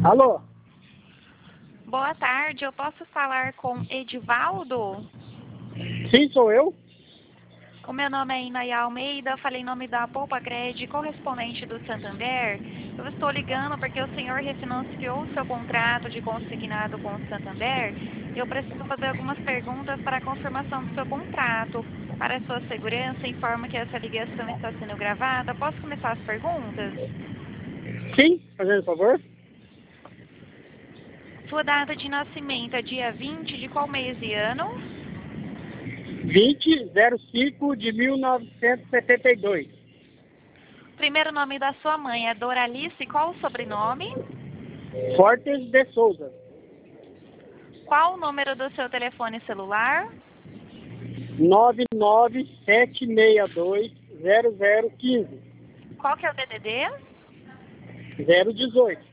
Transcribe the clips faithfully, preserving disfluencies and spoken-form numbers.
Alô? Boa tarde, eu posso falar com Edivaldo? Sim, sou eu. O meu nome é Inaya Almeida, falei em nome da Poupa Cred, correspondente do Santander. Eu estou ligando porque o senhor refinanciou o seu contrato de consignado com o Santander. Eu preciso fazer algumas perguntas para a confirmação do seu contrato. Para a sua segurança, informo que essa ligação está sendo gravada. Posso começar as perguntas? Sim, fazendo favor. Sua data de nascimento é dia vinte de qual mês e ano? vinte zero cinco de mil novecentos e setenta e dois. Primeiro nome da sua mãe é Doralice, qual o sobrenome? Fortes de Souza. Qual o número do seu telefone celular? nove nove sete seis dois zero zero um cinco. Qual que é o D D D? zero dezoito.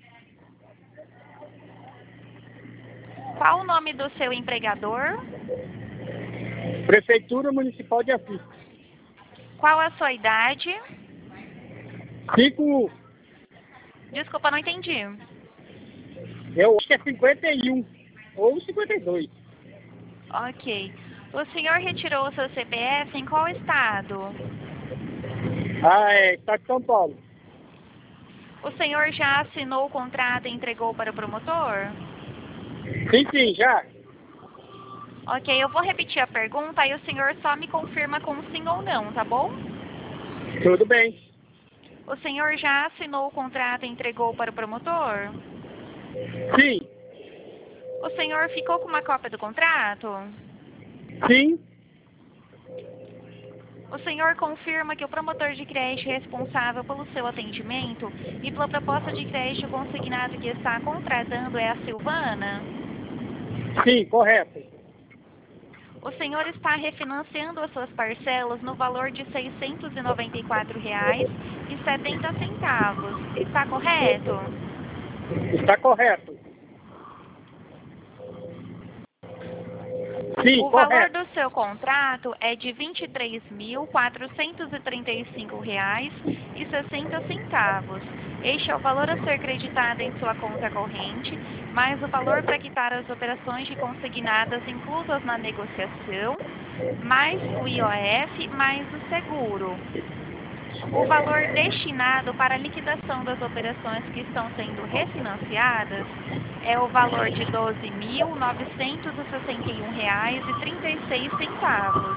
Qual o nome do seu empregador? Prefeitura Municipal de Assis. Qual a sua idade? cinco. Desculpa, não entendi. Eu acho que é cinquenta e um ou cinquenta e dois. Ok. O senhor retirou o seu C P F em qual estado? Ah, é, Estado de São Paulo. O senhor já assinou o contrato e entregou para o promotor? Sim, sim, já. Ok, eu vou repetir a pergunta e o senhor só me confirma com sim ou não, tá bom? Tudo bem. O senhor já assinou o contrato e entregou para o promotor? Sim, O senhor ficou com uma cópia do contrato? sim, O senhor confirma que o promotor de crédito responsável pelo seu atendimento e pela proposta de crédito consignado que está contratando é a Silvana? sim, correto. O senhor está refinanciando as suas parcelas no valor de seiscentos e noventa e quatro reais e setenta centavos. Está correto? Está correto. Sim, O valor correto. do seu contrato é de vinte e três mil quatrocentos e trinta e cinco reais e sessenta centavos. Este é o valor a ser creditado em sua conta corrente, mais o valor para quitar as operações de consignadas inclusas na negociação, mais o I O F, mais o seguro. O valor destinado para a liquidação das operações que estão sendo refinanciadas é o valor de doze mil novecentos e sessenta e um reais e trinta e seis centavos,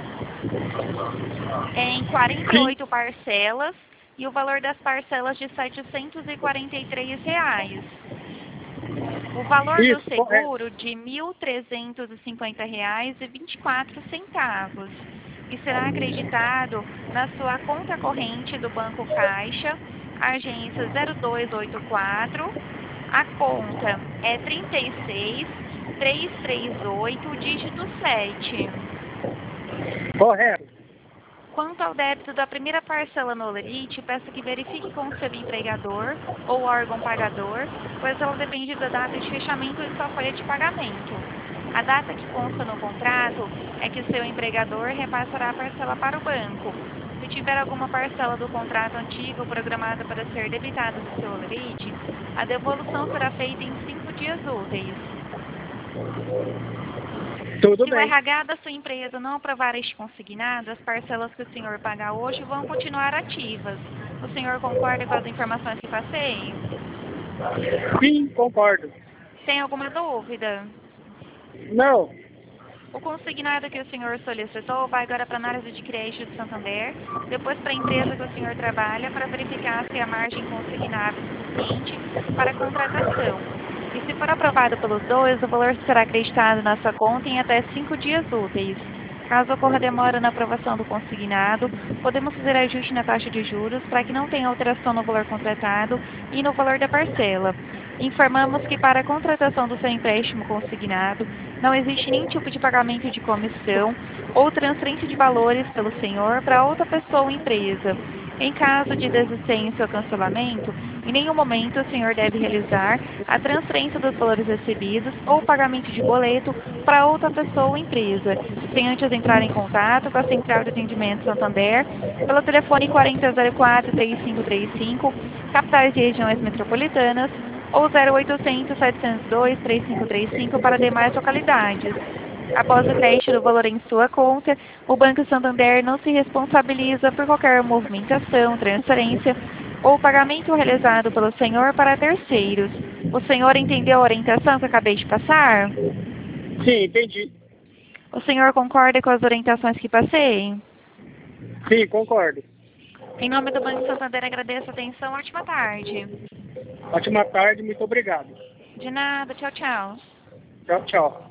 em quarenta e Sim, oito parcelas, e o valor das parcelas de setecentos e quarenta e três reais. O valor do isso, correto. seguro de mil trezentos e cinquenta reais e vinte e quatro centavos e será acreditado na sua conta corrente do Banco Caixa, agência zero dois oito quatro. A conta é trinta e seis trezentos e trinta e oito, dígito sete. Correto. Quanto ao débito da primeira parcela no Olerite, peço que verifique com o seu empregador ou órgão pagador, pois ela depende da data de fechamento de sua folha de pagamento. A data que consta no contrato é que seu empregador repassará a parcela para o banco. Se tiver alguma parcela do contrato antigo programada para ser debitada do seu Olerite, a devolução será feita em cinco dias úteis. Tudo Se o bem. R H da sua empresa não aprovar este consignado, as parcelas que o senhor pagar hoje vão continuar ativas. O senhor concorda com as informações que passei? Sim, concordo. Tem alguma dúvida? Não. O consignado que o senhor solicitou vai agora para a análise de crédito do Santander, depois para a empresa que o senhor trabalha, para verificar se a margem consignável é suficiente para a contratação. E se for aprovado pelos dois, o valor será acreditado na sua conta em até cinco dias úteis. Caso ocorra demora na aprovação do consignado, podemos fazer ajuste na taxa de juros para que não tenha alteração no valor contratado e no valor da parcela. Informamos que para a contratação do seu empréstimo consignado, não existe nenhum tipo de pagamento de comissão ou transferência de valores pelo senhor para outra pessoa ou empresa. Em caso de desistência ou cancelamento, em nenhum momento o senhor deve realizar a transferência dos valores recebidos ou pagamento de boleto para outra pessoa ou empresa, sem antes entrar em contato com a Central de Atendimento Santander pelo telefone quarenta zero quatro, três cinco três cinco, capitais e regiões metropolitanas, ou zero oitocentos, setecentos e dois, trinta e cinco trinta e cinco para demais localidades. Após o crédito do valor em sua conta, o Banco Santander não se responsabiliza por qualquer movimentação, transferência ou pagamento realizado pelo senhor para terceiros. O senhor entendeu a orientação que eu acabei de passar? Sim, entendi. O senhor concorda com as orientações que passei? Sim, concordo. Em nome do Banco Santander, agradeço a atenção. Ótima tarde. Ótima tarde, muito obrigado. De nada. Tchau, tchau. Tchau, tchau.